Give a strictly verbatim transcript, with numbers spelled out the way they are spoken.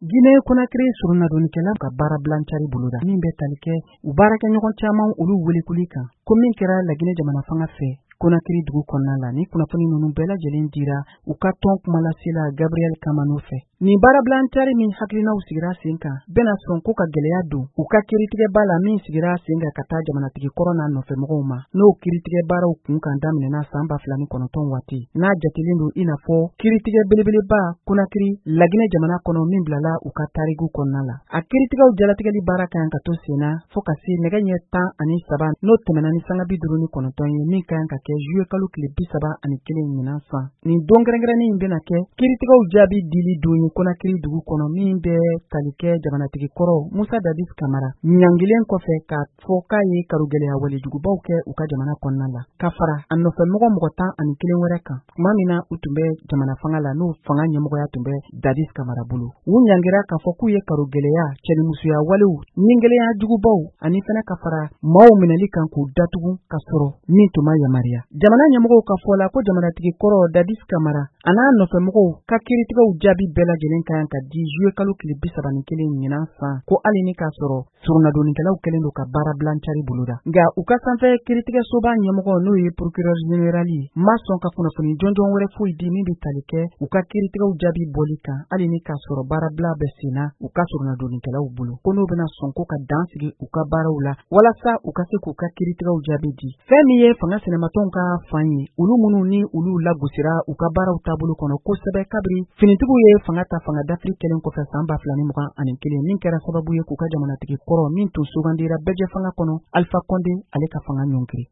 Guinée Conakry surunnadonikɛla ka baara bilancari boloda min bɛ tali kɛ u baarakɛɲɔgɔn caman olu welikuli kan ko min kɛra Laginɛ jamana fanga fɛ Conakry dugu kɔnɔna la ni kunnafoni ninnu bɛɛ lajɛlen dira u ka tɔn kumalasela Gabriel Kamano fɛ. Ni baara bilancari min hakilinaw sigira sen kan bɛna sɔn ko ka gɛlɛya don u ka kiritigɛba la min sigira sen kan ka taa jamanatigi kɔrɔ n'a nɔfɛ mɔgɔw ma n'o kiritigɛ baaraw kun kan daminɛna san ba fila ni kɔnɔntɔn waati n'a jatilen don i n'a fɔ kiritigɛ belebeleba Conakry Laginɛ jamana kɔnɔ min bilala u ka tarigu kɔnɔna la. A kiritigɛw jalatigɛli baara kan ka to senna fo ka se nɛgɛ ɲɛ tan ani saba n'o tɛmɛna ni sanga bi duuru ni kɔnɔntɔn ye min kan ka kɛ juye kalo tile bi saba ani kelen ɲinan san. Nin don kɛrɛnkɛrɛnnen in bɛna kɛ kiritigɛw jaabi dili don ye Conakry dugu kɔnɔ min bɛ tali kɛ jamanatigi kɔrɔ Musa Dadis Kamara ɲangilen kɔfɛ k'a fɔ k'a ye karugɛlɛya walejugubaw kɛ u ka jamana kɔnɔna la ka fara a nɔfɛ mɔgɔ mɔgɔ tan ani kelen wɛrɛ kan tuma min na u tun bɛ jamana fanga la n'o fanga ɲɛmɔgɔya tun bɛ Dadis Kamara bolo. U ɲangira k'a fɔ k'u ye karugɛlɛya cɛnimusoya walew ɲingɛlɛya jugubaw ani fɛnɛ ka fara maaw minɛli kan k'u datugu ka sɔrɔ min tun ma yamaruya. Jamana ɲɛmɔgɔw ka fɔ la ko jamanatigi kɔrɔ Dadis Kamara a n'a nɔfɛ mɔgɔw ka kiritigɛw jaabi bɛɛ lajɛlen kan ka di juye kalo tile bi saba ni kelen ɲinan san ko hali ni k'a sɔrɔ surunnadonikɛlaw kɛlen don ka baara bilancari boloda. Nka u ka sanfɛ kiritigɛsoba ɲɛmɔgɔ n'o ye procureur général ye ma sɔn ka kunnafoni jɔnjɔn wɛrɛ foyi di min bɛ tali kɛ u ka kiritigɛw jaabi bɔli kan hali ni k'a sɔrɔ baara bila bɛ senna u ka surunnadonikɛlaw bolo ko n'u bɛna sɔn ko ka dan sigi u ka baaraw la walasa u ka se k'u ka kiritigɛw jaabi di. Fɛn min ye fanga sɛnɛmatɔnw ka fan ye olu minnu ni olu lagosira u ka baaraw taabolo kɔnɔ kosɛbɛ kabiri finitigiw ye fanga ta fanga dafiri kelen kɔfɛ san ba fila ni mugan ani kelen min kɛra sababu ye k'u ka jamanatigi kɔrɔ min tun sugandira bɛɛ jɛ fanga kɔnɔ Alpha Condé ale ka fanga ɲɔngiri.